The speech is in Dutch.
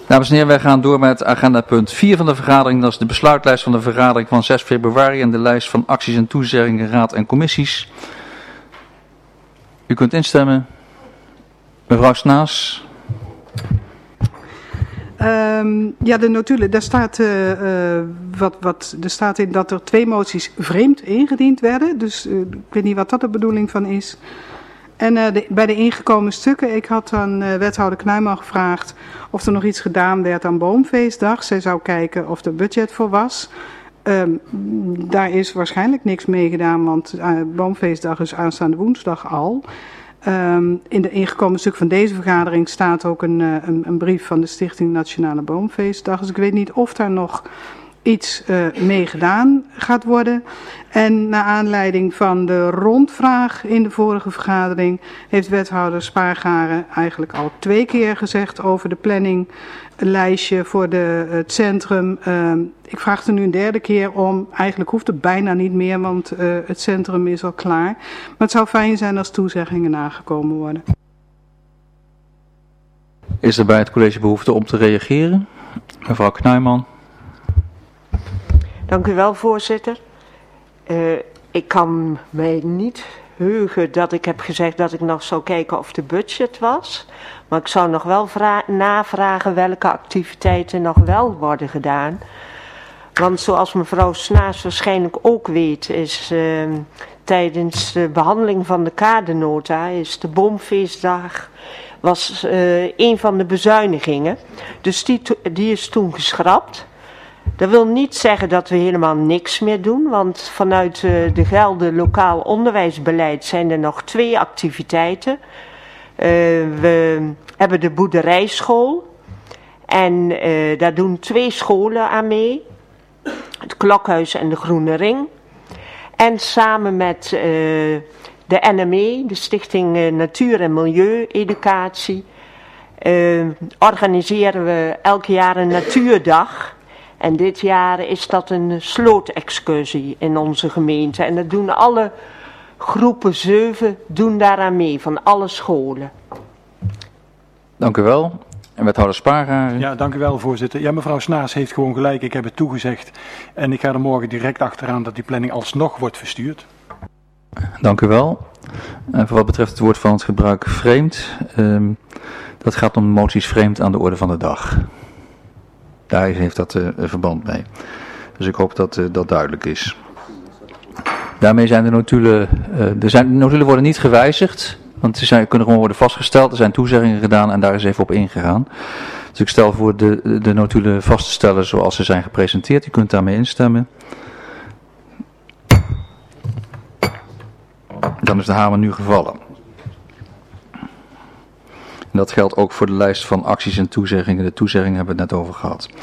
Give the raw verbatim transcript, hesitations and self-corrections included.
Dames en heren, wij gaan door met agenda punt vier van de vergadering. Dat is de besluitlijst van de vergadering van zes februari en de lijst van acties en toezeggingen, raad en commissies. U kunt instemmen. Mevrouw Snaas. Um, ja, de notulen, daar staat, uh, uh, wat, wat, er staat in dat er twee moties vreemd ingediend werden. Dus uh, ik weet niet wat dat de bedoeling van is. En uh, de, bij de ingekomen stukken, ik had aan uh, wethouder Knuijman gevraagd of er nog iets gedaan werd aan Boomfeestdag. Zij zou kijken of er budget voor was. Um, daar is waarschijnlijk niks mee gedaan, want uh, Boomfeestdag is aanstaande woensdag al. Um, in de ingekomen stuk van deze vergadering staat ook een, uh, een, een brief van de Stichting Nationale Boomfeestdag. Dus ik weet niet of daar nog iets uh, mee gedaan gaat worden. En naar aanleiding van de rondvraag in de vorige vergadering heeft wethouder Spaargaren eigenlijk al twee keer gezegd over de planninglijstje voor de, het centrum. Uh, ik vraag er nu een derde keer om. Eigenlijk hoeft het bijna niet meer, want uh, het centrum is al klaar. Maar het zou fijn zijn als toezeggingen nagekomen worden. Is er bij het college behoefte om te reageren? Mevrouw Knuijman. Dank u wel, voorzitter. Uh, ik kan mij niet heugen dat ik heb gezegd dat ik nog zou kijken of de budget was. Maar ik zou nog wel navragen welke activiteiten nog wel worden gedaan. Want zoals mevrouw Snaas waarschijnlijk ook weet, is uh, tijdens de behandeling van de kadernota is de Boomfeestdag was uh, een van de bezuinigingen. Dus die, die is toen geschrapt. Dat wil niet zeggen dat we helemaal niks meer doen, want vanuit uh, de gelden lokaal onderwijsbeleid zijn er nog twee activiteiten. Uh, we hebben de boerderijschool en uh, daar doen twee scholen aan mee. Het Klokhuis en de Groene Ring. En samen met uh, de N M E, de Stichting uh, Natuur en Milieu Educatie, uh, organiseren we elk jaar een natuurdag. En dit jaar is dat een slootexcursie in onze gemeente. En dat doen alle groepen zeven doen daaraan mee, van alle scholen. Dank u wel. En wethouder Spaargaren. Ja, dank u wel, voorzitter. Ja, mevrouw Snaas heeft gewoon gelijk. Ik heb het toegezegd. En ik ga er morgen direct achteraan dat die planning alsnog wordt verstuurd. Dank u wel. En voor wat betreft het woord van het gebruik vreemd. Um, dat gaat om moties vreemd aan de orde van de dag. Daar heeft dat uh, verband mee. Dus ik hoop dat uh, dat duidelijk is. Daarmee zijn de notulen, uh, de, zijn, de notulen worden niet gewijzigd. Want ze zijn, kunnen gewoon worden vastgesteld. Er zijn toezeggingen gedaan en daar is even op ingegaan. Dus ik stel voor de, de notulen vast te stellen zoals ze zijn gepresenteerd. U kunt daarmee instemmen. Dan is de hamer nu gevallen. En dat geldt ook voor de lijst van acties en toezeggingen. De toezeggingen hebben we het net over gehad.